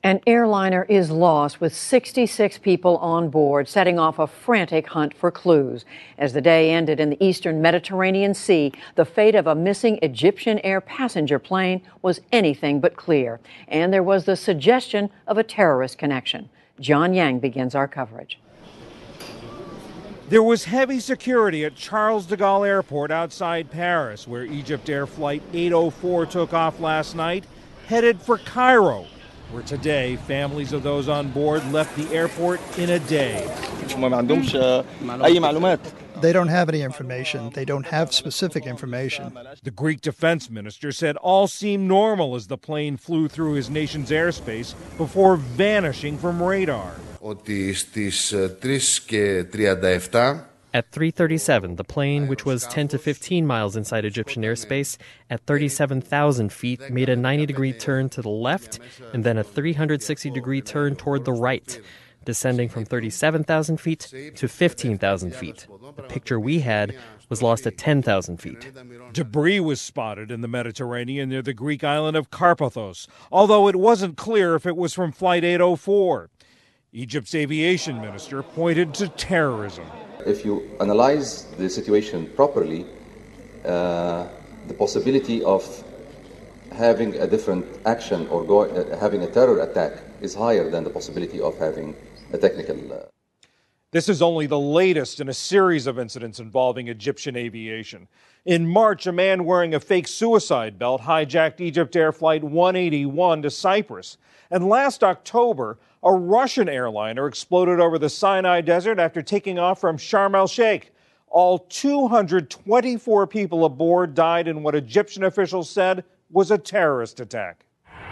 An airliner is lost with 66 people on board, setting off a frantic hunt for clues. As the day ended in the eastern Mediterranean Sea, the fate of a missing Egyptian Air passenger plane was anything but clear. And there was the suggestion of a terrorist connection. John Yang begins our coverage. There was heavy security at Charles de Gaulle Airport outside Paris, where Egypt Air Flight 804 took off last night, headed for Cairo, where today families of those on board left the airport in a day. They don't have any information. They don't have specific information. The Greek defense minister said all seemed normal as the plane flew through his nation's airspace before vanishing from radar. At 3:37, the plane, which was 10 to 15 miles inside Egyptian airspace, at 37,000 feet, made a 90-degree turn to the left and then a 360-degree turn toward the right, descending from 37,000 feet to 15,000 feet. The picture we had was lost at 10,000 feet. Debris was spotted in the Mediterranean near the Greek island of Karpathos, although it wasn't clear if it was from Flight 804. Egypt's aviation minister pointed to terrorism. If you analyze the situation properly, the possibility of having a different action or having a terror attack is higher than the possibility of having a technical. This is only the latest in a series of incidents involving Egyptian aviation. In March, a man wearing a fake suicide belt hijacked Egypt Air Flight 181 to Cyprus. And last October, a Russian airliner exploded over the Sinai Desert after taking off from Sharm el-Sheikh. All 224 people aboard died in what Egyptian officials said was a terrorist attack.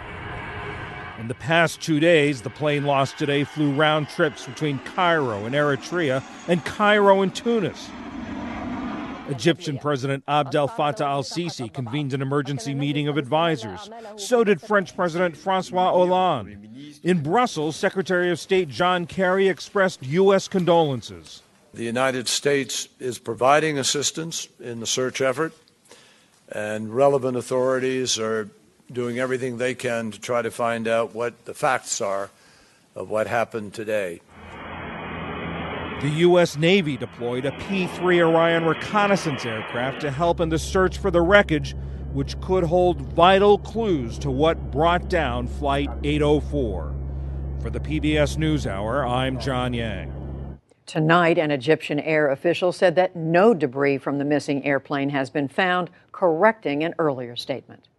In the past 2 days, the plane lost today flew round trips between Cairo and Eritrea and Cairo and Tunis. Egyptian President Abdel Fattah al-Sisi convened an emergency meeting of advisors. So did French President François Hollande. In Brussels, Secretary of State John Kerry expressed U.S. condolences. The United States is providing assistance in the search effort, and relevant authorities are doing everything they can to try to find out what the facts are of what happened today. The U.S. Navy deployed a P-3 Orion reconnaissance aircraft to help in the search for the wreckage, which could hold vital clues to what brought down Flight 804. For the PBS NewsHour, I'm John Yang. Tonight, an Egyptian air official said that no debris from the missing airplane has been found, correcting an earlier statement.